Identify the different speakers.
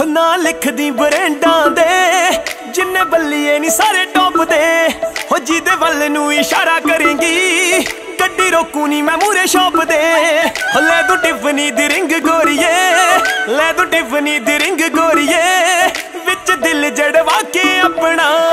Speaker 1: ना लिखदी ब्रांडां दे जिन्ने बल्लिए नी सारे टॉप दे हो जिदे वल नू इशारा करेंगी गड्डी रोकू नी मैं मूरे शॉप दे हो ले तू टिफनी दी रिंग गोरिए ले तू टिफनी दी रिंग गोरिए विच दिल जड़वा के अपना